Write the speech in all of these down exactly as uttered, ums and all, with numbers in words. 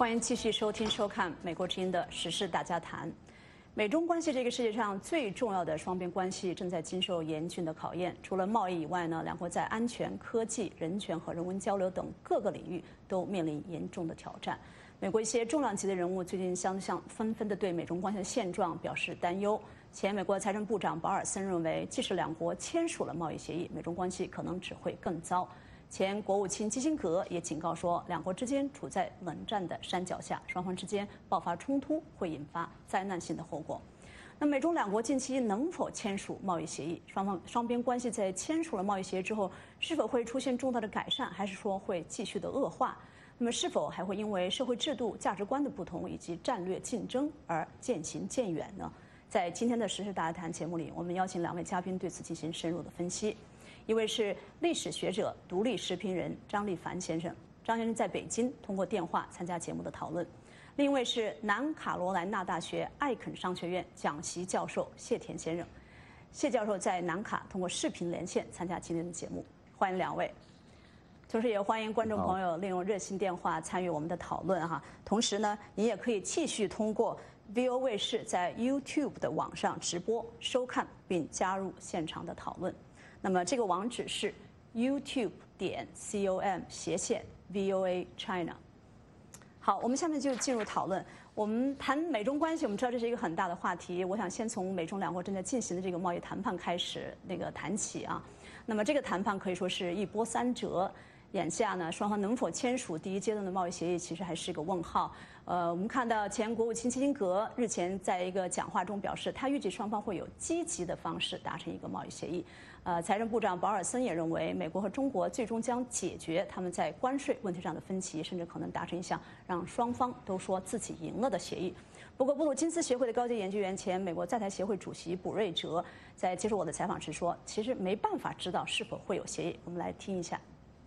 欢迎继续收听收看美国之音的时事大家谈。美中关系这个世界上最重要的双边关系正在经受严峻的考验。除了贸易以外呢，两国在安全、科技、人权和人文交流等各个领域都面临严重的挑战。美国一些重量级的人物最近相向纷纷地对美中关系的现状表示担忧。前美国财政部长保尔森认为，即使两国签署了贸易协议，美中关系可能只会更糟。前国务卿基辛格也警告说，两国之间处在冷战的山脚下，双方之间爆发冲突会引发灾难性的后果。那美中两国近期能否签署贸易协议？双方双边关系在签署了贸易协议之后，是否会出现重大的改善，还是说会继续的恶化？那么是否还会因为社会制度、价值观的不同以及战略竞争而渐行渐远呢？在今天的时事大家谈节目里，我们邀请两位嘉宾对此进行深入的分析。一位是历史学者、独立时评人张立凡先生，张先生在北京通过电话参加节目的讨论；另一位是南卡罗来纳大学艾肯商学院讲席教授谢田先生，谢教授在南卡通过视频连线参加今天的节目。欢迎两位，同时也欢迎观众朋友利用热线电话参与我们的讨论哈。同时呢，您也可以继续通过 V O 卫视在 YouTube 的网上直播收看并加入现场的讨论。那么这个网址是 YouTube 点 com 斜线 V O A China。好，我们下面就进入讨论。我们谈美中关系，我们知道这是一个很大的话题。我想先从美中两国正在进行的这个贸易谈判开始那个谈起啊。那么这个谈判可以说是一波三折。眼下呢，双方能否签署第一阶段的贸易协议，其实还是个问号。呃，我们看到前国务卿基辛格日前在一个讲话中表示，他预计双方会有积极的方式达成一个贸易协议。呃，财政部长保尔森也认为，美国和中国最终将解决他们在关税问题上的分歧，甚至可能达成一项让双方都说自己赢了的协议。不过，布鲁金斯协会的高级研究员、前美国在台协会主席卜瑞哲在接受我的采访时说，其实没办法知道是否会有协议。我们来听一下。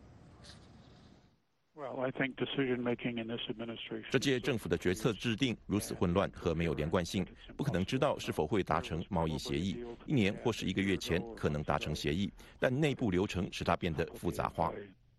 这届政府的决策制定如此混乱和没有连贯性，不可能知道是否会达成贸易协议。一年或是一个月前可能达成协议，但内部流程使它变得复杂化。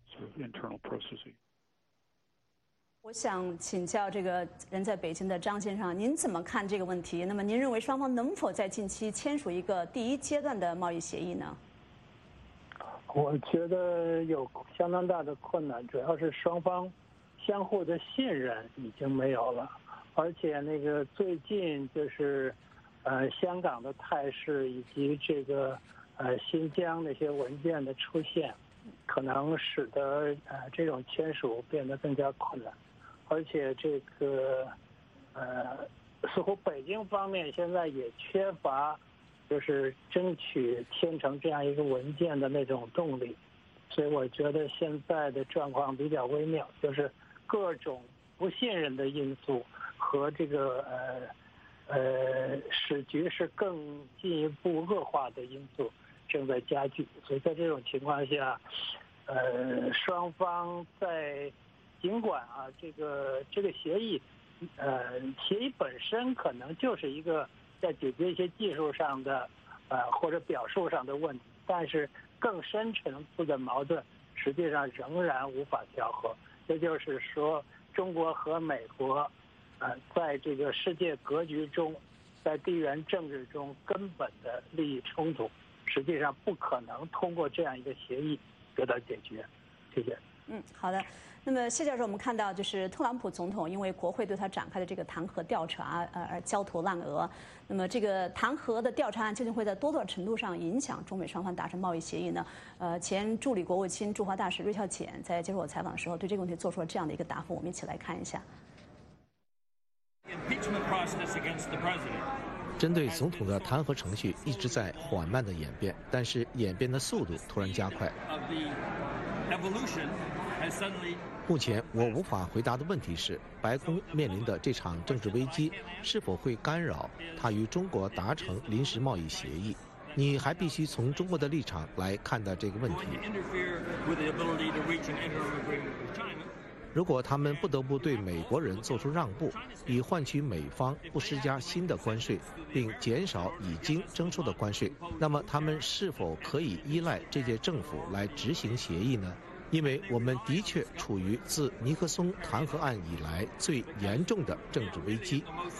我想请教这个人在北京的张先生，您怎么看这个问题？那么您认为双方能否在近期签署一个第一阶段的贸易协议呢？ 我觉得有相当大的困难，主要是双方相互的信任已经没有了，而且那个最近就是呃香港的态势以及这个呃新疆那些文件的出现，可能使得呃这种签署变得更加困难，而且这个呃似乎北京方面现在也缺乏就是争取签成这样一个文件的那种动力，所以我觉得现在的状况比较微妙，就是各种不信任的因素和这个呃呃使局势更进一步恶化的因素正在加剧，所以在这种情况下，呃双方在尽管啊这个这个协议，呃协议本身可能就是一个在解决一些技术上的呃或者表述上的问题，但是更深层次的矛盾实际上仍然无法调和。也就是说，中国和美国呃在这个世界格局中，在地缘政治中根本的利益冲突实际上不可能通过这样一个协议得到解决。谢谢。 嗯，好的。那么谢教授，我们看到就是特朗普总统因为国会对他展开的这个弹劾调查，呃，而焦头烂额。那么这个弹劾的调查案究竟会在多大程度上影响中美双方达成贸易协议呢？呃，前助理国务卿驻华大使芮孝俭在接受我采访的时候，对这个问题做出了这样的一个答复，我们一起来看一下。 针对总统的弹劾程序一直在缓慢的演变，但是演变的速度突然加快。目前我无法回答的问题是，白宫面临的这场政治危机是否会干扰它与中国达成临时贸易协议？你还必须从中国的立场来看待这个问题。如果他们不得不对美国人做出让步，以换取美方不施加新的关税，并减少已经征收的关税，那么他们是否可以依赖这届政府来执行协议呢？ 因为我们的确处于自尼克松弹劾案以来最严重的政治危机。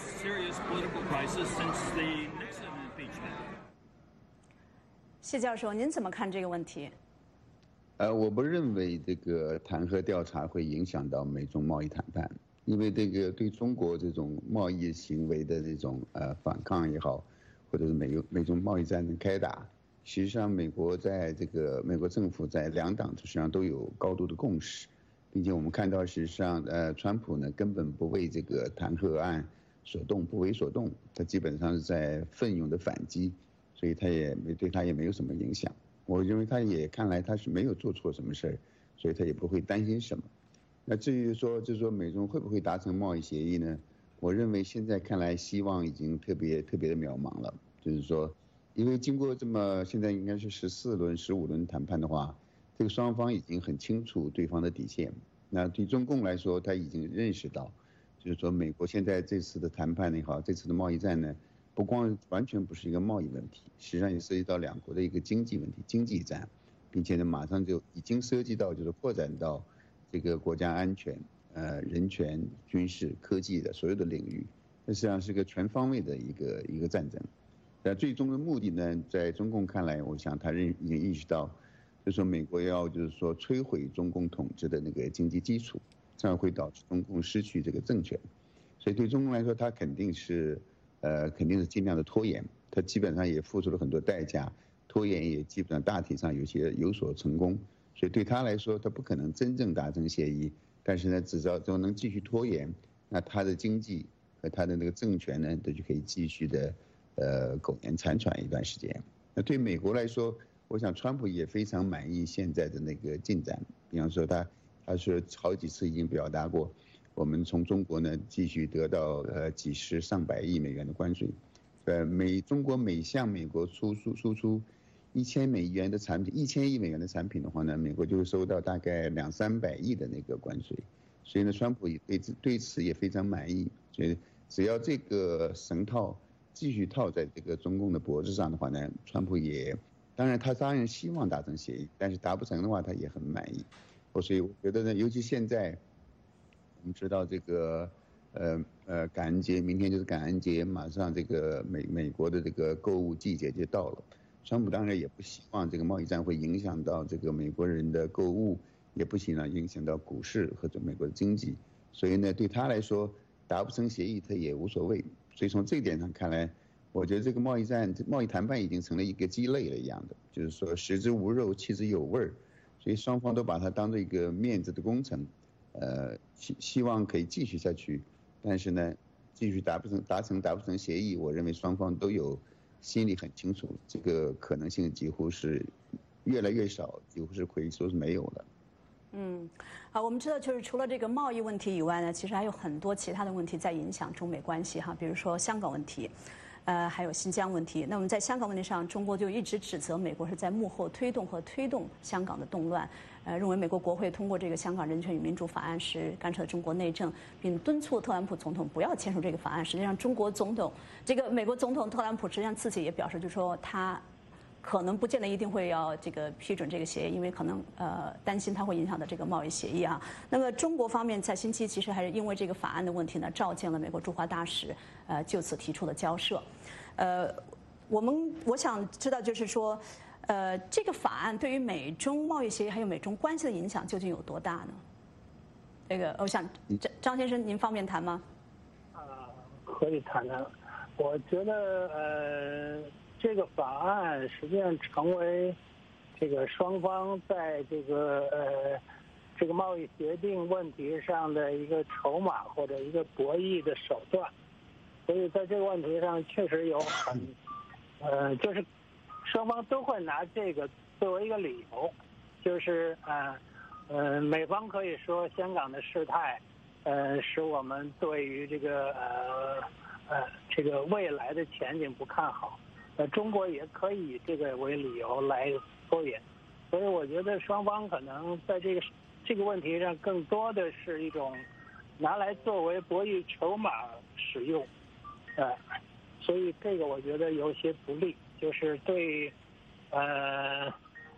谢教授，您怎么看这个问题？ 呃，我不认为这个弹劾调查会影响到美中贸易谈判，因为这个对中国这种贸易行为的这种呃反抗也好，或者是美美中贸易战争开打，实际上美国在这个美国政府在两党实际上都有高度的共识，并且我们看到实际上呃川普呢根本不为这个弹劾案所动，不为所动，他基本上是在奋勇的反击，所以他也没对他也没有什么影响。我认为他也看来他是没有做错什么事儿，所以他也不会担心什么。那至于说就是说美中会不会达成贸易协议呢？我认为现在看来希望已经特别特别的渺茫了。就是说，因为经过这么现在应该是十四轮、十五轮谈判的话，这个双方已经很清楚对方的底线。那对中共来说，他已经认识到，就是说美国现在这次的谈判也好，这次的贸易战呢，不光完全不是一个贸易问题，实际上也涉及到两国的一个经济问题、经济战，并且呢，马上就已经涉及到就是扩展到这个国家安全、呃人权、军事、科技的所有的领域，这实际上是个全方位的一个一个战争。但最终的目的呢，在中共看来，我想他认已经意识到，就是说美国要就是说摧毁中共统治的那个经济基础，这样会导致中共失去这个政权。所以对中共来说，他肯定是。呃，肯定是尽量的拖延，他基本上也付出了很多代价，拖延也基本上大体上有些有所成功，所以对他来说，他不可能真正达成协议，但是呢，只要都能继续拖延，那他的经济和他的那个政权呢，都就可以继续的呃苟延残喘一段时间。那对美国来说，我想川普也非常满意现在的那个进展，比方说他他说好几次已经表达过。我们从中国呢继续得到呃几十上百亿美元的关税，呃美中国每向美国输出输出一千美元的产品，一千亿美元的产品的话呢，美国就会收到大概两三百亿的那个关税，所以呢，川普也对对此也非常满意，所以只要这个绳套继续套在这个中共的脖子上的话呢，川普也当然他当然希望达成协议，但是达不成的话他也很满意，所以我觉得呢，尤其现在。我们知道这个，呃呃，感恩节明天就是感恩节，马上这个美美国的这个购物季节就到了。川普当然也不希望这个贸易战会影响到这个美国人的购物，也不希望影响到股市或者美国的经济。所以呢，对他来说，达不成协议他也无所谓。所以从这一点上看来，我觉得这个贸易战、贸易谈判已经成了一个鸡肋了一样的，就是说食之无肉，弃之有味儿。所以双方都把它当做一个面子的工程。呃，希希望可以继续下去，但是呢，继续达不成达成达不成协议，我认为双方都有心里很清楚，这个可能性几乎是越来越少，几乎是可以说是没有了。 嗯，好，我们知道就是除了这个贸易问题以外呢，其实还有很多其他的问题在影响中美关系哈，比如说香港问题。呃，还有新疆问题。那么在香港问题上，中国就一直指责美国是在幕后推动和推动香港的动乱，呃，认为美国国会通过这个《香港人权与民主法案》时干涉中国内政，并敦促特朗普总统不要签署这个法案。实际上，中国总统这个美国总统特朗普实际上自己也表示，就是说他可能不见得一定会要这个批准这个协议，因为可能呃担心它会影响到这个贸易协议啊。那么中国方面在星期其实还是因为这个法案的问题呢，召见了美国驻华大使，呃就此提出了交涉。呃，我们我想知道就是说，呃这个法案对于美中贸易协议还有美中关系的影响究竟有多大呢？这个我想张张先生您方便谈吗？ 啊，可以谈谈。我觉得呃。这个法案实际上成为这个双方在这个呃这个贸易协定问题上的一个筹码或者一个博弈的手段，所以在这个问题上确实有很呃就是双方都会拿这个作为一个理由，就是呃呃美方可以说香港的事态呃使我们对于这个呃呃这个未来的前景不看好。呃，中国也可以以这个为理由来拖延，所以我觉得双方可能在这个这个问题上更多的是一种拿来作为博弈筹码使用，呃，所以这个我觉得有些不利，就是对呃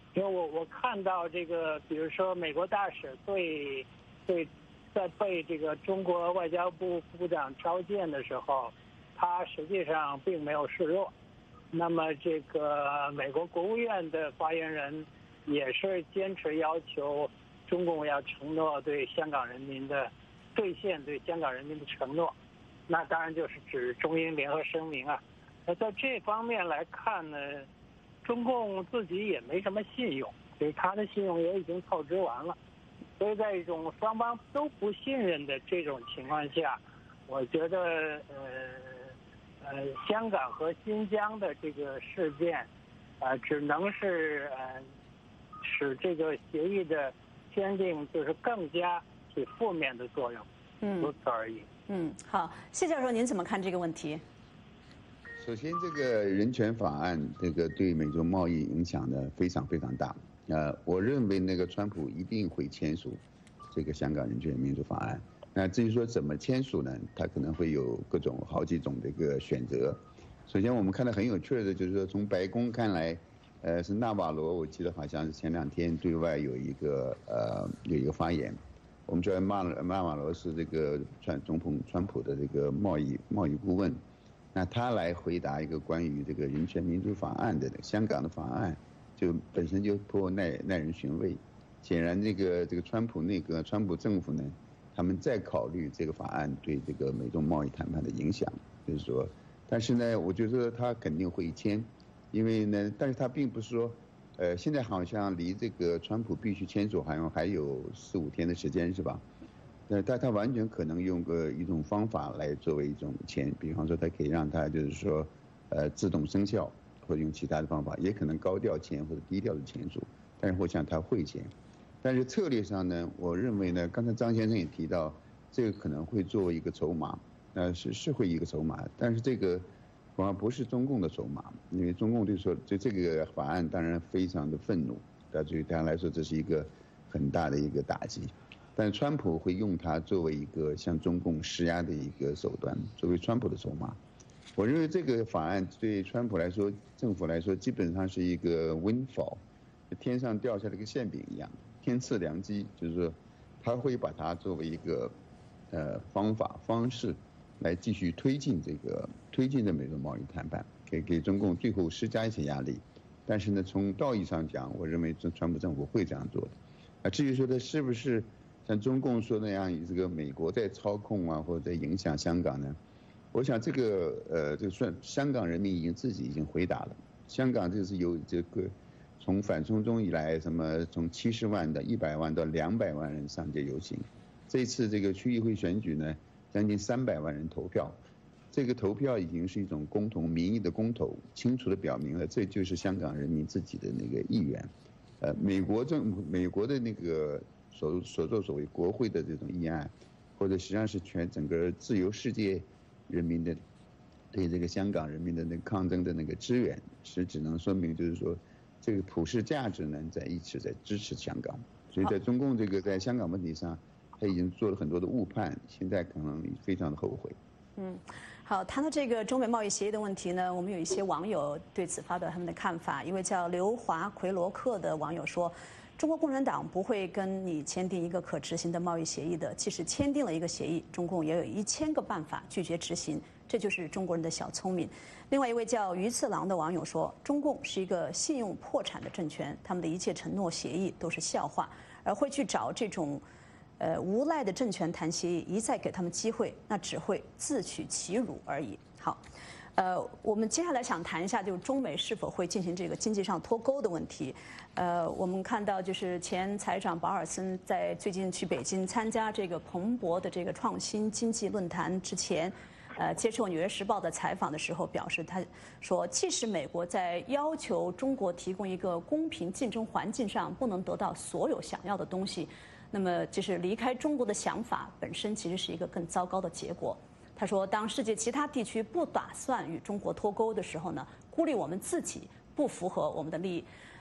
因为我我看到这个，比如说美国大使对对在被这个中国外交部副部长召见的时候，他实际上并没有示弱。那么这个美国国务院的发言人也是坚持要求中共要承诺对香港人民的兑现对香港人民的承诺，那当然就是指中英联合声明啊。那在这方面来看呢，中共自己也没什么信用，所以他的信用也已经透支完了。所以在一种双方都不信任的这种情况下，我觉得呃呃香港和新疆的这个事件，呃只能是呃使这个协议的签订就是更加起负面的作用，嗯，如此而已。 嗯，好，谢教授，您怎么看这个问题？ 首先，这个人权法案，这个对美中贸易影响呢非常非常大。呃，我认为那个川普一定会签署这个香港人权民主法案。那至于说怎么签署呢，他可能会有各种好几种的一个选择。首先，我们看到很有趣的，就是说从白宫看来，呃，是纳瓦罗，我记得好像是前两天对外有一个呃有一个发言。我们知道纳纳瓦罗是这个川总统川普的这个贸易贸易顾问。那他来回答一个关于这个人权民主法案的香港的法案，就本身就颇耐耐人寻味。显然，这个这个川普内阁、川普政府呢，他们在考虑这个法案对这个美中贸易谈判的影响，就是说，但是呢，我觉得他肯定会签，因为呢，但是他并不是说，呃，现在好像离这个川普必须签署好像还有四五天的时间，是吧？呃，但他完全可能用个一种方法来作为一种签，比方说他可以让他就是说，呃，自动生效，或者用其他的方法，也可能高调签或者低调的签署。但是我想他会签，但是策略上呢，我认为呢，刚才张先生也提到，这个可能会作为一个筹码，呃，是是会一个筹码，但是这个反而不是中共的筹码，因为中共对说对这个法案当然非常的愤怒，那对他来说这是一个很大的一个打击。但川普会用它作为一个向中共施压的一个手段，作为川普的筹码。我认为这个法案对川普来说，政府来说基本上是一个 windfall， 天上掉下来一个馅饼一样，天赐良机，就是说他会把它作为一个呃方法方式来继续推进这个推进的美中贸易谈判，给给中共最后施加一些压力。但是呢，从道义上讲，我认为这川普政府会这样做的。啊，至于说他是不是像中共说那样，以这个美国在操控啊，或者在影响香港呢？我想这个呃，这个算香港人民已经自己已经回答了。香港这是由这个从反送中以来，什么从七十万到一百万到两百万人上街游行，这次这个区议会选举呢，将近三百万人投票，这个投票已经是一种公投民意的公投，清楚的表明了这就是香港人民自己的那个意愿。呃，美国政府美国的那个。所所作所为，国会的这种议案，或者实际上是全整个自由世界人民的对这个香港人民的那个抗争的那个支援，是只能说明就是说，这个普世价值呢在一直在支持香港。所以在中共这个在香港问题上，他已经做了很多的误判，现在可能非常的后悔。 嗯，好，谈到这个中美贸易协议的问题呢，我们有一些网友对此发表他们的看法。一位叫刘华奎罗克的网友说，中国共产党不会跟你签订一个可执行的贸易协议的，即使签订了一个协议，中共也有一千个办法拒绝执行，这就是中国人的小聪明。另外一位叫鱼次郎的网友说，中共是一个信用破产的政权，他们的一切承诺协议都是笑话，而会去找这种呃无赖的政权谈协议，一再给他们机会，那只会自取其辱而已。好。呃，我们接下来想谈一下，就是中美是否会进行这个经济上脱钩的问题。呃，我们看到，就是前财长保尔森在最近去北京参加这个彭博的这个创新经济论坛之前，呃，接受《纽约时报》的采访的时候表示，他说，即使美国在要求中国提供一个公平竞争环境上不能得到所有想要的东西，那么就是离开中国的想法本身其实是一个更糟糕的结果。他说，当世界其他地区不打算与中国脱钩的时候呢，孤立我们自己不符合我们的利益。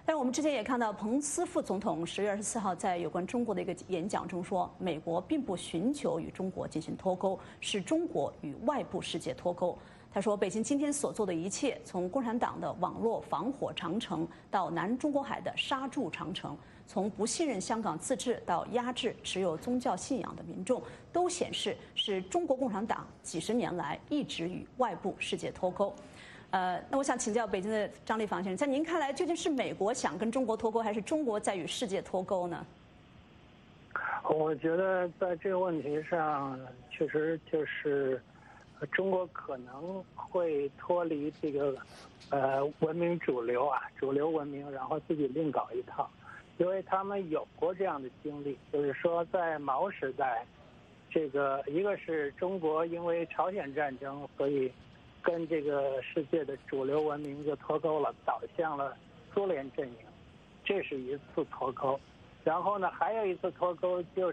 但是我们之前也看到，彭斯副总统十月二十四号在有关中国的一个演讲中说，美国并不寻求与中国进行脱钩，是中国与外部世界脱钩。他说，北京今天所做的一切，从共产党的网络防火长城到南中国海的刹住长城，从不信任香港自治到压制持有宗教信仰的民众，都显示是中国共产党几十年来一直与外部世界脱钩。呃，那我想请教北京的张立房先生，在您看来，究竟是美国想跟中国脱钩，还是中国在与世界脱钩呢？ 我觉得在这个问题上，确实就是中国可能会脱离这个呃文明主流啊，主流文明，然后自己另搞一套，因为他们有过这样的经历，就是说在毛时代，这个一个是中国因为朝鲜战争，所以跟这个世界的主流文明就脱钩了，倒向了苏联阵营，这是一次脱钩。然后呢，还有一次脱钩就是，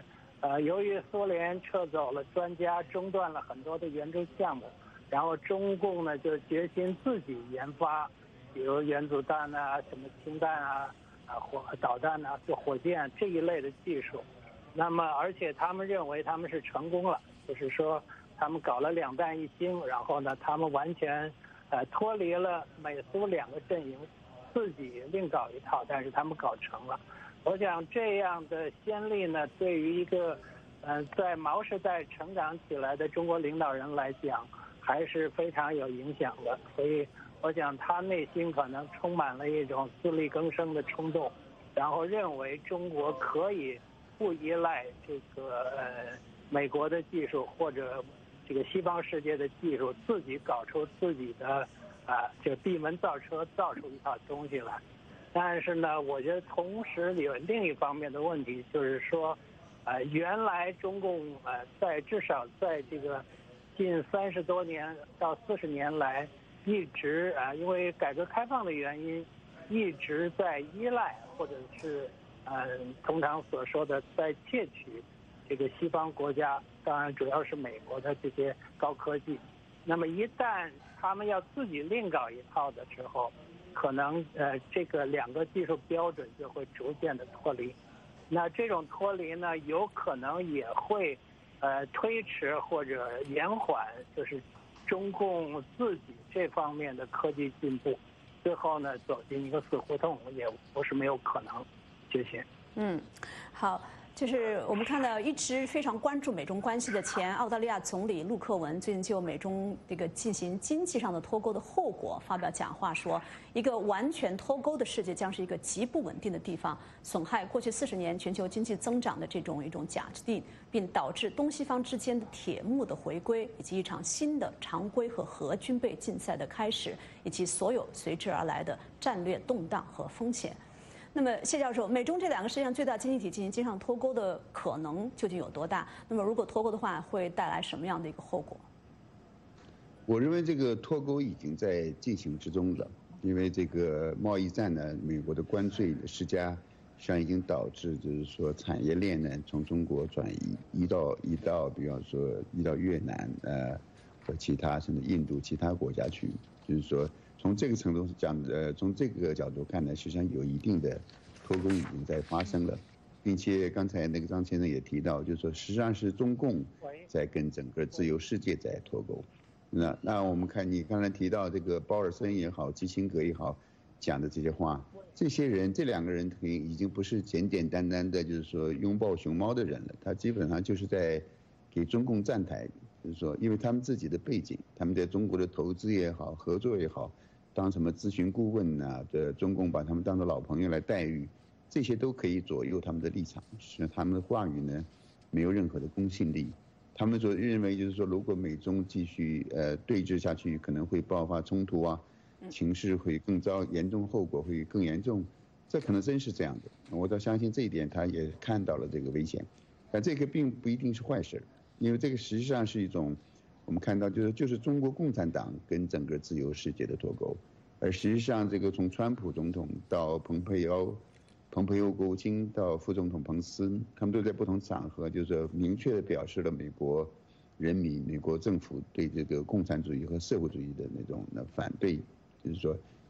呃，由于苏联撤走了专家，中断了很多的援助项目，然后中共呢就决心自己研发，比如原子弹啊、什么氢弹啊、啊火导弹啊、就火箭这一类的技术。那么，而且他们认为他们是成功了，就是说他们搞了两弹一星，然后呢，他们完全呃脱离了美苏两个阵营，自己另搞一套，但是他们搞成了。我想这样的先例呢，对于一个呃在毛时代成长起来的中国领导人来讲，还是非常有影响的。所以我想他内心可能充满了一种自力更生的冲动，然后认为中国可以不依赖这个呃美国的技术或者这个西方世界的技术，自己搞出自己的啊这闭门造车，造出一套东西来。但是呢，我觉得同时有另一方面的问题，就是说，呃，原来中共呃在至少在这个近三十多年到四十年来，一直啊、呃、因为改革开放的原因，一直在依赖或者是呃通常所说的在窃取这个西方国家，当然主要是美国的这些高科技。那么一旦他们要自己另搞一套的时候，可能呃这个两个技术标准就会逐渐的脱离。那这种脱离呢，有可能也会呃推迟或者延缓，就是中共自己这方面的科技进步，最后呢走进一个死胡同，也不是没有可能。谢谢。 嗯，好。就是我们看到一直非常关注美中关系的前澳大利亚总理陆克文，最近就美中这个进行经济上的脱钩的后果发表讲话，说一个完全脱钩的世界将是一个极不稳定的地方，损害过去四十年全球经济增长的这种一种假定，并导致东西方之间的铁幕的回归，以及一场新的常规和核军备竞赛的开始，以及所有随之而来的战略动荡和风险。那么，谢教授，美中这两个世界上最大经济体进行经常脱钩的可能究竟有多大？那么，如果脱钩的话，会带来什么样的一个后果？ 我认为这个脱钩已经在进行之中了，因为这个贸易战呢，美国的关税施加，实际上已经导致就是说产业链呢从中国转移移到移到，比方说移到越南呃和其他甚至印度其他国家去，就是说。从这个程度讲，呃，从这个角度看呢，实际上有一定的脱钩已经在发生了，并且刚才那个张先生也提到，就是说实际上是中共在跟整个自由世界在脱钩。那那我们看你刚才提到这个鲍尔森也好，基辛格也好讲的这些话，这些人这两个人已经不是简简单单的就是说拥抱熊猫的人了，他基本上就是在给中共站台，就是说因为他们自己的背景，他们在中国的投资也好，合作也好。当什么咨询顾问呐、啊？这中共把他们当做老朋友来待遇，这些都可以左右他们的立场，使他们的话语呢没有任何的公信力。他们所认为就是说，如果美中继续呃对峙下去，可能会爆发冲突啊，情势会更糟，严重后果会更严重。这可能真是这样的，我倒相信这一点，他也看到了这个危险。但这个并不一定是坏事，因为这个实际上是一种。我们看到就是就是中国共产党跟整个自由世界的脱钩，而实际上这个从川普总统到蓬佩奥、蓬佩奥国务卿到副总统彭斯，他们都在不同场合就是明确的表示了美国人民、美国政府对这个共产主义和社会主义的那种的反对，就是说，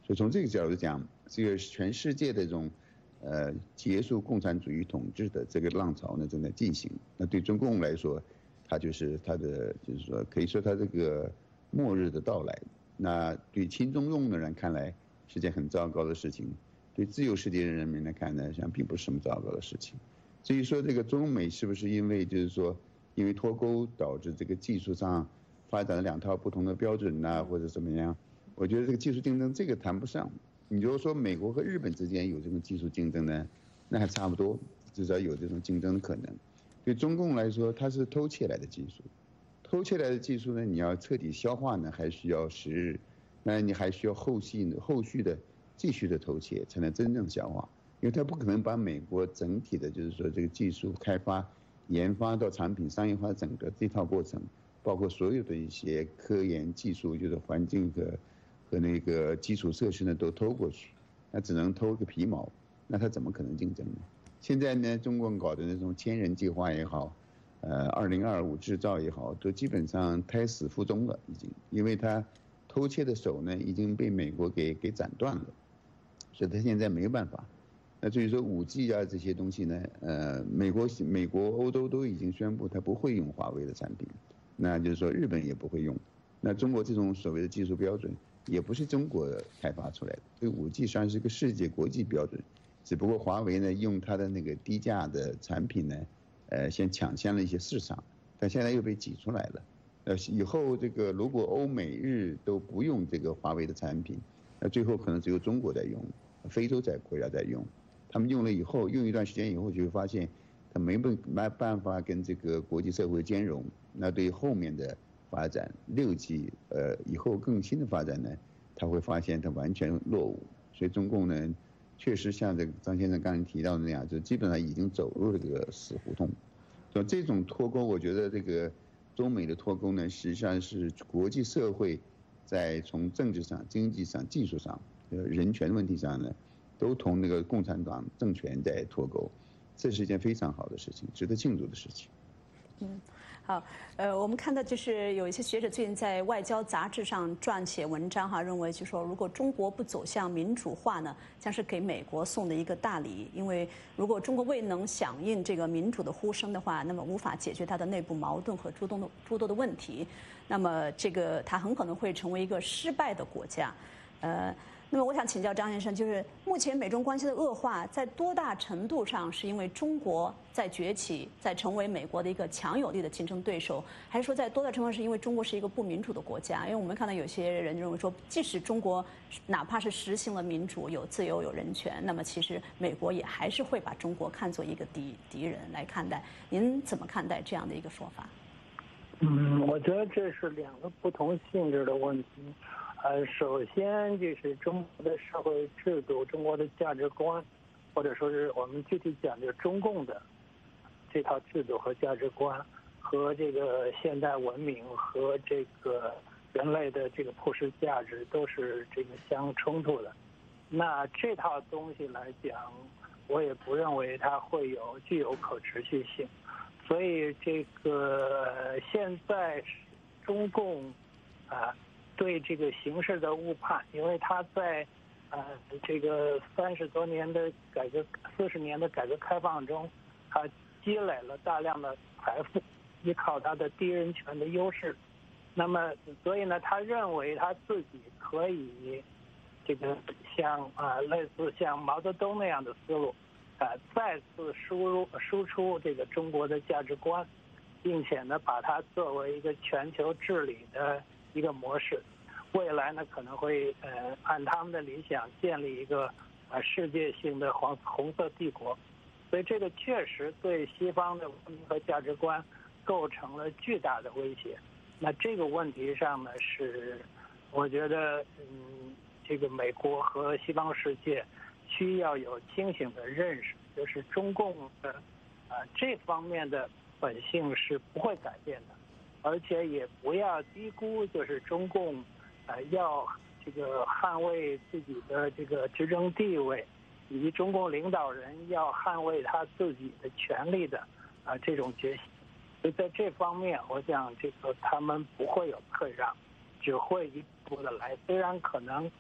所以从这个角度讲，这个全世界的这种呃结束共产主义统治的这个浪潮呢正在进行。那对中共来说，它就是它的就是说可以说它这个末日的到来。那对亲中共的人看来是件很糟糕的事情，对自由世界的人民来看呢，实际上并不是什么糟糕的事情。至于说这个中美是不是因为就是说因为脱钩导致这个技术上发展了两套不同的标准呐、啊，或者怎么样？我觉得这个技术竞争这个谈不上。你如果说美国和日本之间有这种技术竞争呢，那还差不多，至少有这种竞争的可能。对中共来说，它是偷窃来的技术。偷窃来的技术呢，你要彻底消化呢，还需要时日，那你还需要后续后续的继续的偷窃才能真正消化，因为它不可能把美国整体的就是说这个技术开发、研发到产品商业化整个这套过程，包括所有的一些科研技术，就是环境和和那个基础设施呢都偷过去，那只能偷个皮毛，那它怎么可能竞争呢？现在呢，中国搞的那种千人计划也好。呃，二零二五制造也好，都基本上胎死腹中了，已经，因为他偷窃的手呢已经被美国给给斩断了，所以他现在没有办法。那至于说五 G 啊这些东西呢，呃，美国、美国、欧洲都已经宣布他不会用华为的产品，那就是说日本也不会用。那中国这种所谓的技术标准也不是中国开发出来的，这五 G 实际上是一个世界国际标准，只不过华为呢用它的那个低价的产品呢。呃，先抢先了一些市场，但现在又被挤出来了。呃，以后这个如果欧美日都不用这个华为的产品，那最后可能只有中国在用，非洲在国家在用。他们用了以后，用一段时间以后，就会发现，他没办没办法跟这个国际社会兼容。那对于后面的发展，六 G 呃以后更新的发展呢，他会发现他完全落伍。所以中共呢。确实像这个张先生刚才提到的那样，就基本上已经走入了这个死胡同。所以这种脱钩，我觉得这个中美的脱钩呢，实际上是国际社会在从政治上、经济上、技术上、呃人权问题上呢，都同那个共产党政权在脱钩，这是一件非常好的事情，值得庆祝的事情。 嗯。好，呃，我们看到就是有一些学者最近在外交杂志上撰写文章哈，认为就说如果中国不走向民主化呢，将是给美国送的一个大礼。因为如果中国未能响应这个民主的呼声的话，那么无法解决它的内部矛盾和诸多的诸多的问题，那么这个它很可能会成为一个失败的国家，呃。那么我想请教张先生，就是目前美中关系的恶化，在多大程度上是因为中国在崛起，在成为美国的一个强有力的竞争对手，还是说在多大程度上是因为中国是一个不民主的国家？因为我们看到有些人认为说，即使中国哪怕是实行了民主、有自由、有人权，那么其实美国也还是会把中国看作一个敌敌人来看待。您怎么看待这样的一个说法？ 嗯，我觉得这是两个不同性质的问题。呃，首先就是中国的社会制度、中国的价值观，或者说是我们具体讲就是中共的这套制度和价值观，和这个现代文明和这个人类的这个普世价值都是这个相冲突的。那这套东西来讲，我也不认为它会有具有可持续性。所以这个现在中共啊。对这个形势的误判，因为他在呃这个三十多年的改革、四十年的改革开放中，他积累了大量的财富，依靠他的低人权的优势。那么，所以呢，他认为他自己可以这个像啊类似像毛泽东那样的思路，啊再次输入输出这个中国的价值观，并且呢把它作为一个全球治理的一个模式，未来呢可能会呃按他们的理想建立一个呃世界性的黄红色帝国，所以这个确实对西方的文明和价值观构成了巨大的威胁。那这个问题上呢，是我觉得嗯这个美国和西方世界需要有清醒的认识，就是中共的啊、呃、这方面的本性是不会改变的。而且也不要低估，就是中共，呃，要这个捍卫自己的这个执政地位，以及中共领导人要捍卫他自己的权利的啊、呃、这种决心。所以在这方面，我想这个他们不会有退让，只会一步的来。虽然可能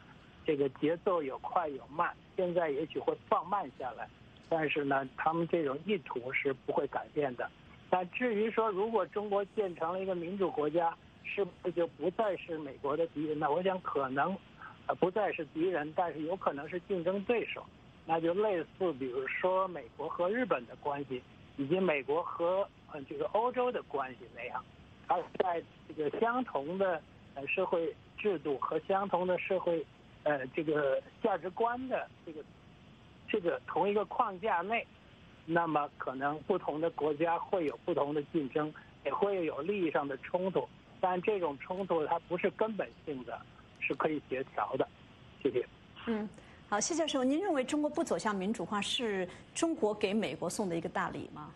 这个节奏有快有慢，现在也许会放慢下来，但是呢，他们这种意图是不会改变的。但至于说，如果中国建成了一个民主国家，是不是就不再是美国的敌人呢？我想可能，呃，不再是敌人，但是有可能是竞争对手。那就类似，比如说美国和日本的关系，以及美国和呃这个欧洲的关系那样，它在这个相同的呃社会制度和相同的社会呃这个价值观的这个这个同一个框架内。那么可能不同的国家会有不同的竞争，也会有利益上的冲突，但这种冲突它不是根本性的，是可以协调的。谢谢。 嗯，好，谢教授，您认为中国不走向民主化是中国给美国送的一个大礼吗？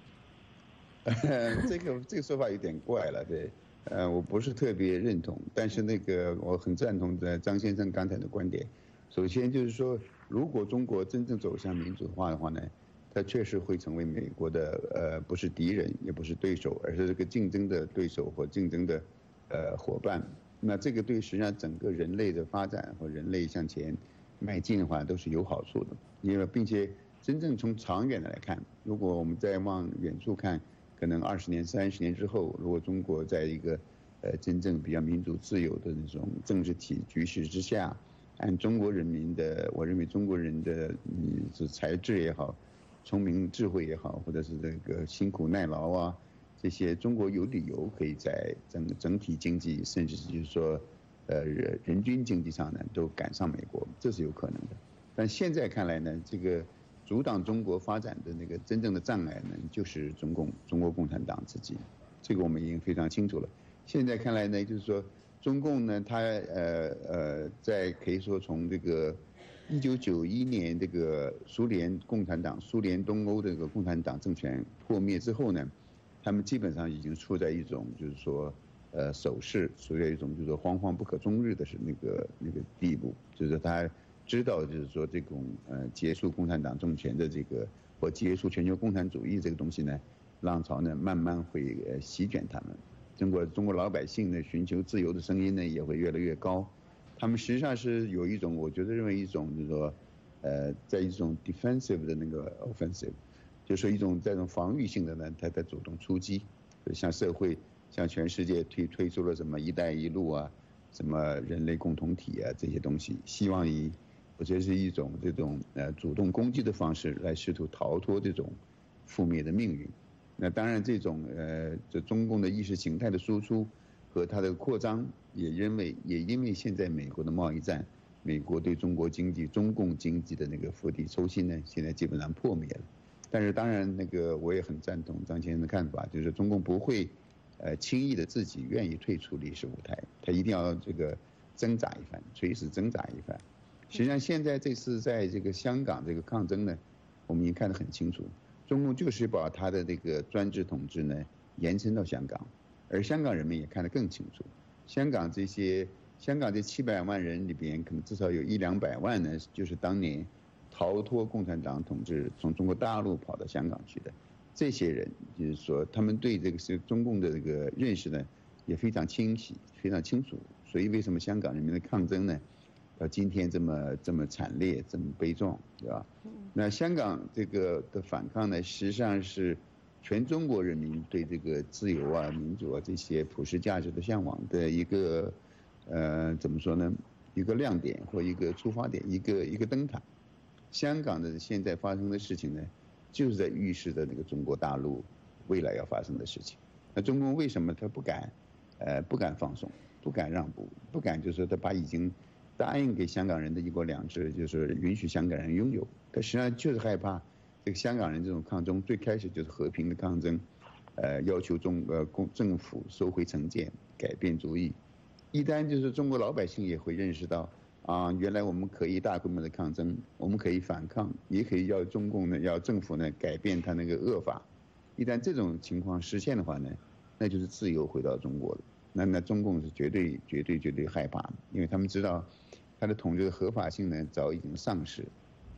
这个这个说法有点怪了，对，呃，我不是特别认同，但是那个我很赞同的张先生刚才的观点。首先就是说，如果中国真正走向民主化的话呢，它确实会成为美国的呃不是敌人也不是对手，而是这个竞争的对手或竞争的呃伙伴。那这个对实际上整个人类的发展和人类向前迈进的话都是有好处的。因为并且真正从长远的来看，如果我们再往远处看，可能二十年、三十年之后，如果中国在一个呃真正比较民主自由的那种政治体局势之下，按中国人民的，我认为中国人的嗯是才智也好。聪明智慧也好，或者是这个辛苦耐劳啊，这些中国有理由可以在整整体经济，甚至是就是说，呃人均经济上呢都赶上美国，这是有可能的。但现在看来呢，这个阻挡中国发展的那个真正的障碍呢，就是中共中国共产党自己，这个我们已经非常清楚了。现在看来呢，就是说中共呢，它呃呃在可以说从这个。一九九一年，这个苏联共产党、苏联东欧这个共产党政权破灭之后呢，他们基本上已经处在一种就是说，呃，守势，处在一种就是说惶惶不可终日的是那个那个地步。就是他知道，就是说这种呃结束共产党政权的这个或结束全球共产主义这个东西呢，浪潮呢慢慢会呃席卷他们。中国中国老百姓呢寻求自由的声音呢也会越来越高。他们实际上是有一种，我觉得认为一种就是说，呃，在一种 defensive 的那个 offensive， 就是一种这种防御性的呢，他在主动出击，向社会、向全世界推推出了什么“一带一路”啊，什么人类共同体啊这些东西，希望以我觉得是一种这种呃主动攻击的方式来试图逃脱这种覆灭的命运。那当然，这种呃，这中共的意识形态的输出。和它的扩张也因为也因为现在美国的贸易战，美国对中国经济、中共经济的那个釜底抽薪呢，现在基本上破灭了。但是当然，那个我也很赞同张先生的看法，就是中共不会，呃，轻易的自己愿意退出历史舞台，他一定要这个挣扎一番，垂死挣扎一番。实际上，现在这次在这个香港这个抗争呢，我们已经看得很清楚，中共就是把他的这个专制统治呢延伸到香港。而香港人民也看得更清楚，香港这些香港这七百万人里边，可能至少有一两百万呢，就是当年逃脱共产党统治，从中国大陆跑到香港去的。这些人就是说，他们对这个是中共的这个认识呢，也非常清晰、非常清楚。所以为什么香港人民的抗争呢，到今天这么这么惨烈、这么悲壮，对吧？那香港这个的反抗呢，实际上是。全中国人民对这个自由啊、民主啊这些普世价值的向往的一个，呃，怎么说呢？一个亮点或一个出发点，一个一个灯塔。香港的现在发生的事情呢，就是在预示着那个中国大陆未来要发生的事情。那中共为什么他不敢，呃，不敢放松，不敢让步，不敢就是说他把已经答应给香港人的一国两制，就是允许香港人拥有，他实际上就是害怕。这个香港人这种抗争最开始就是和平的抗争，呃，要求中呃共政府收回成见，改变主意。一旦就是中国老百姓也会认识到，啊，原来我们可以大规模的抗争，我们可以反抗，也可以要中共呢，要政府呢改变他那个恶法。一旦这种情况实现的话呢，那就是自由回到中国了。那那中共是绝对绝对绝对害怕，因为他们知道他的统治的合法性呢早已经丧失。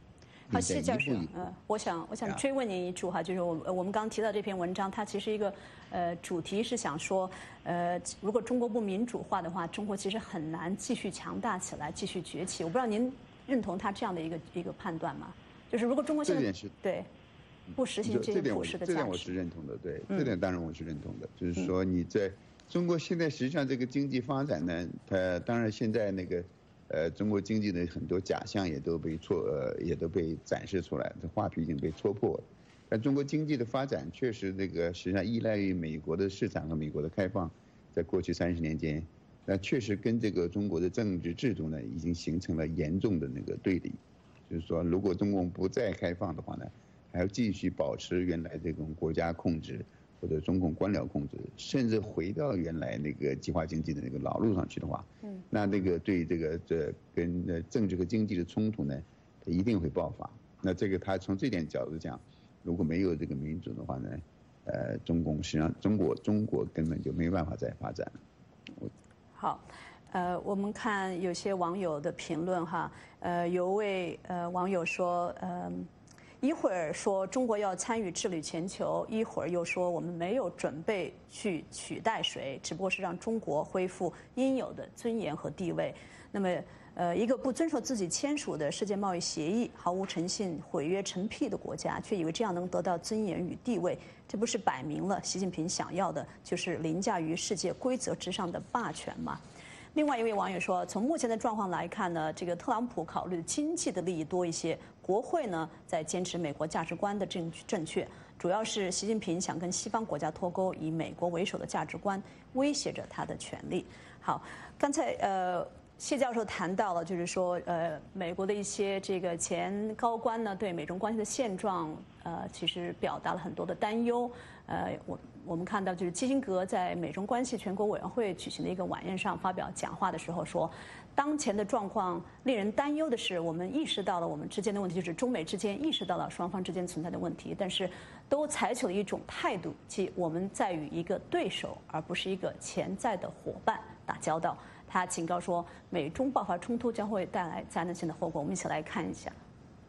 并在一步一步。 呃，我想我想追问您一处哈，就是我我们刚刚提到这篇文章，它其实一个呃主题是想说，呃，如果中国不民主化的话，中国其实很难继续强大起来，继续崛起。我不知道您认同他这样的一个一个判断吗？就是如果中国现在对不实行这些普世的价值， 这点我是认同的，对， 嗯、 这点当然我是认同的。就是说你在中国现在实际上这个经济发展呢，它当然现在那个呃中国经济的很多假象也都被戳呃也都被展示出来，这画皮已经被戳破了。但中国经济的发展确实这个实际上依赖于美国的市场和美国的开放，在过去三十年间，那确实跟这个中国的政治制度呢已经形成了严重的那个对立。就是说，如果中共不再开放的话呢，还要继续保持原来这种国家控制或者中共官僚控制，甚至回到原来那个计划经济的那个老路上去的话，嗯，那那个对这个这跟呃政治和经济的冲突呢，它一定会爆发。那这个他从这点角度讲，如果没有这个民主的话呢，呃，中共实际上中国中国根本就没有办法再发展了。 好。呃，我们看有些网友的评论哈，呃，有位呃网友说，呃，一会儿说中国要参与治理全球，一会儿又说我们没有准备去取代谁，只不过是让中国恢复应有的尊严和地位。那么，呃，一个不遵守自己签署的世界贸易协议、毫无诚信、毁约成癖的国家，却以为这样能得到尊严与地位，这不是摆明了习近平想要的就是凌驾于世界规则之上的霸权吗？另外一位网友说，从目前的状况来看呢，这个特朗普考虑经济的利益多一些，国会呢在坚持美国价值观的正正确，主要是习近平想跟西方国家脱钩，以美国为首的价值观威胁着他的权利。好，刚才呃谢教授谈到了，就是说呃美国的一些这个前高官呢对美中关系的现状呃其实表达了很多的担忧，呃我。我们看到，就是基辛格在美中关系全国委员会举行的一个晚宴上发表讲话的时候说，当前的状况令人担忧的是，我们意识到了我们之间的问题，就是中美之间意识到了双方之间存在的问题，但是都采取了一种态度，即我们在与一个对手而不是一个潜在的伙伴打交道。他警告说，美中爆发冲突将会带来灾难性的后果。我们一起来看一下。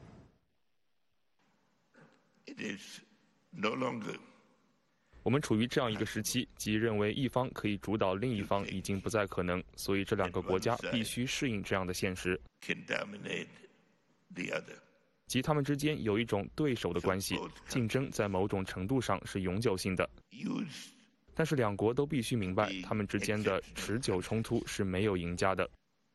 It is no longer 我们处于这样一个时期，即认为一方可以主导另一方已经不再可能，所以这两个国家必须适应这样的现实，即他们之间有一种对手的关系，竞争在某种程度上是永久性的，但是两国都必须明白，他们之间的持久冲突是没有赢家的。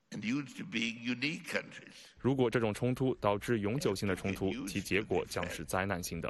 如果这种冲突导致永久性的冲突，其结果将是灾难性的。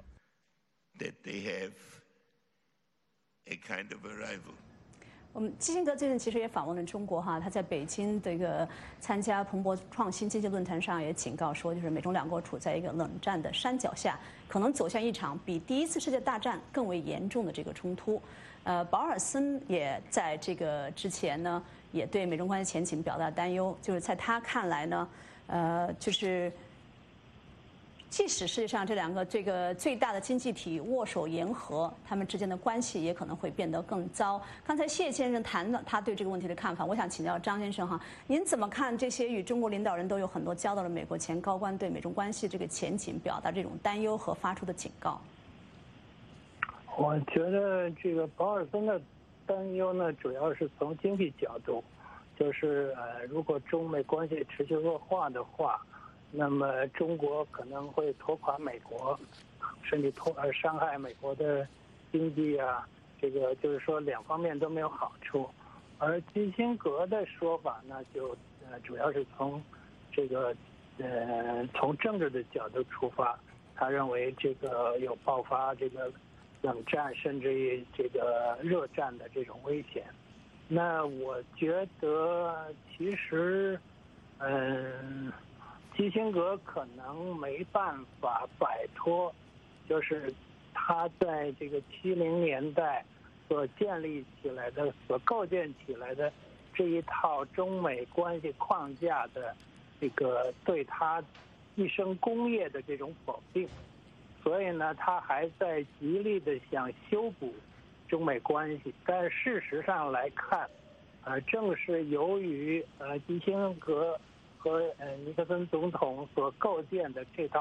A kind of arrival. 我们基辛格最近其实也访问了中国哈，他在北京这个参加彭博创新经济论坛上也警告说，就是美中两国处在一个冷战的山脚下，可能走向一场比第一次世界大战更为严重的这个冲突。呃，保尔森也在这个之前呢，也对美中关系前景表达担忧，就是在他看来呢，呃，就是。即使世界上这两个这个最大的经济体握手言和，他们之间的关系也可能会变得更糟。刚才谢先生谈了他对这个问题的看法，我想请教张先生哈，您怎么看这些与中国领导人都有很多交道的美国前高官对美中关系这个前景表达这种担忧和发出的警告？ 我觉得这个保尔森的担忧呢，主要是从经济角度，就是呃，如果中美关系持续恶化的话。那么中国可能会拖垮美国，甚至拖呃伤害美国的经济啊，这个就是说两方面都没有好处。而基辛格的说法呢，就呃主要是从这个呃从政治的角度出发，他认为这个有爆发这个冷战甚至于这个热战的这种危险。那我觉得其实嗯。基辛格可能没办法摆脱，就是他在这个七零年代所建立起来的、所构建起来的这一套中美关系框架的这个对他一生功业的这种否定，所以呢，他还在极力的想修补中美关系。但事实上来看，呃，正是由于呃基辛格和呃尼克森总统所构建的这套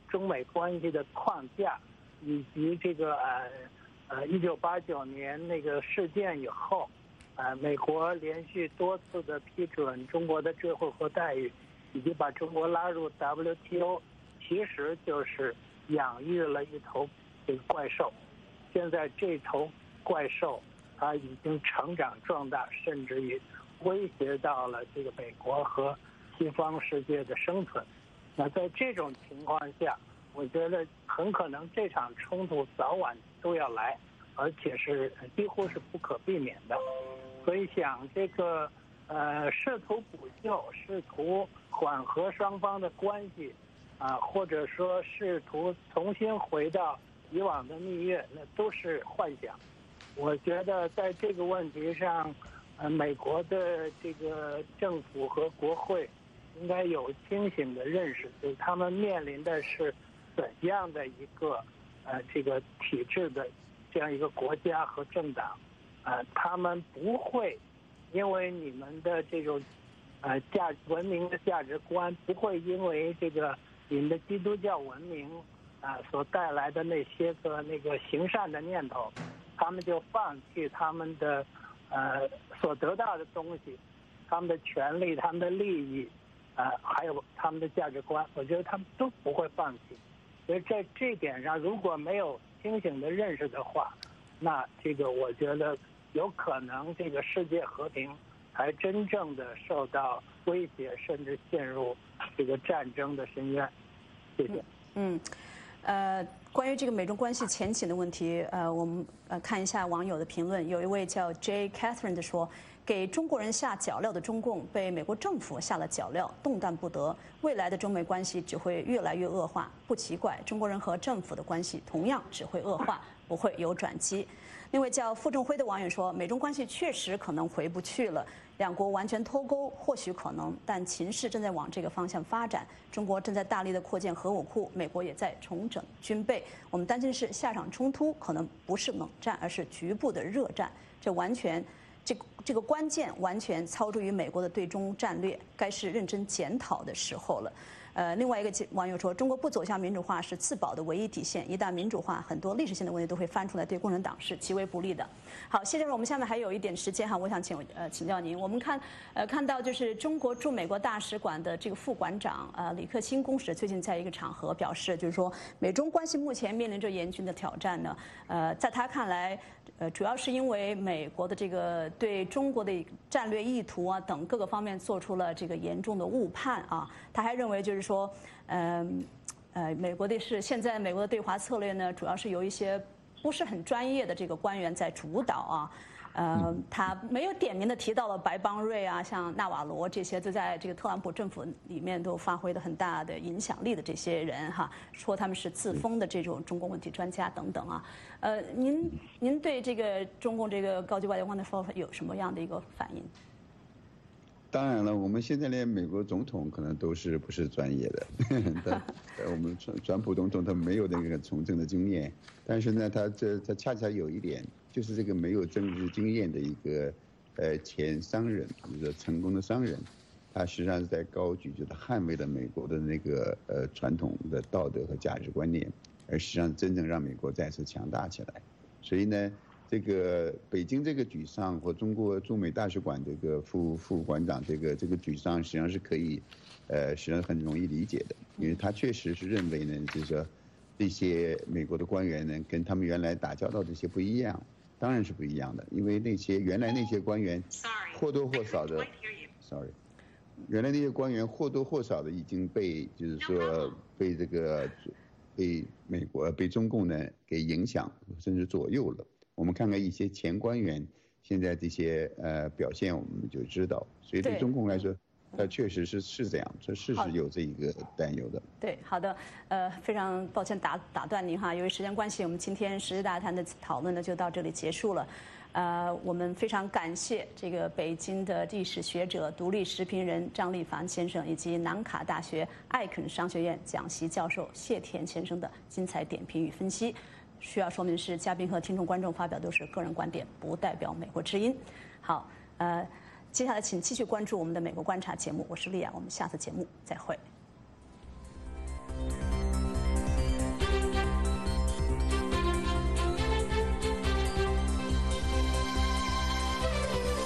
中美关系的框架，以及这个呃呃一九八九年那个事件以后，呃美国连续多次的批准中国的最惠国待遇，以及把中国拉入 W T O， 其实就是养育了一头这个怪兽。现在这头怪兽它已经成长壮大，甚至于威胁到了这个美国和西方世界的生存。那在这种情况下，我觉得很可能这场冲突早晚都要来，而且是几乎是不可避免的。所以想这个呃试图补救、试图缓和双方的关系，啊，或者说试图重新回到以往的蜜月，那都是幻想。我觉得在这个问题上，呃，美国的这个政府和国会应该有清醒的认识，就是他们面临的是怎样的一个呃这个体制的这样一个国家和政党，呃，他们不会因为你们的这种呃价文明的价值观，不会因为这个你们的基督教文明啊、呃、所带来的那些个那个行善的念头，他们就放弃他们的呃所得到的东西，他们的权利、他们的利益。呃，还有他们的价值观，我觉得他们都不会放弃。所以在这点上，如果没有清醒的认识的话，那这个我觉得有可能这个世界和平还真正的受到威胁，甚至陷入这个战争的深渊。谢谢。 嗯，呃，关于这个美中关系前景的问题，呃，我们呃看一下网友的评论。有一位叫 J Catherine 的说，给中国人下脚镣的中共被美国政府下了脚镣，动弹不得，未来的中美关系只会越来越恶化。不奇怪，中国人和政府的关系同样只会恶化，不会有转机。另位叫傅正辉的网友说，美中关系确实可能回不去了，两国完全脱钩或许可能，但情势正在往这个方向发展。中国正在大力的扩建核武库，美国也在重整军备。我们担心是下场冲突可能不是冷战，而是局部的热战。这完全，这这个关键完全操诸于美国的对中战略，该是认真检讨的时候了。呃，另外一个网友说，中国不走向民主化是自保的唯一底线，一旦民主化，很多历史性的问题都会翻出来，对共产党是极为不利的。好，谢先生，我们下面还有一点时间哈，我想请呃请教您，我们看呃看到就是中国驻美国大使馆的这个副馆长呃李克清公使最近在一个场合表示，就是说美中关系目前面临着严峻的挑战呢，呃，在他看来。呃，主要是因为美国的这个对中国的战略意图啊等各个方面做出了这个严重的误判啊。他还认为就是说，嗯呃，呃，美国的是现在美国的对华策略呢，主要是由一些不是很专业的这个官员在主导啊。呃，他没有点名的提到了白邦瑞啊，像纳瓦罗这些，都在这个特朗普政府里面都发挥了很大的影响力的这些人哈，说他们是自封的这种中国问题专家等等啊。呃，您您对这个中共这个高级外交官的说法有什么样的一个反应？ 当然了，我们现在连美国总统可能都是不是专业的，但我们川川普总统他没有那个从政的经验，但是呢，他这他恰恰有一点，就是这个没有政治经验的一个呃前商人，就是说成功的商人，他实际上是在高举就是捍卫了美国的那个呃传统的道德和价值观念，而实际上真正让美国再次强大起来。所以呢。这个北京这个沮丧或中国驻美大使馆这个副副馆长这个这个沮丧，实际上是可以，呃，实际上很容易理解的，因为他确实是认为呢，就是说这些美国的官员呢，跟他们原来打交道这些不一样，当然是不一样的，因为那些原来那些官员或多或少的 ，sorry， 原来那些官员或多或少的已经被就是说被这个被美国被中共呢给影响甚至左右了。我们看看一些前官员现在这些呃表现，我们就知道。所以对中共来说，它确实是是这样，这是是有这一个担忧的。 对，好的，呃，非常抱歉打打断您哈，由于时间关系，我们今天时事大谈的讨论呢就到这里结束了。呃，我们非常感谢这个北京的历史学者、独立时评人张立凡先生，以及南卡大学艾肯商学院讲席教授谢田先生的精彩点评与分析。需要说明的是，嘉宾和听众观众发表都是个人观点，不代表美国之音。好，呃，接下来请继续关注我们的美国观察节目，我是丽亚，我们下次节目再会。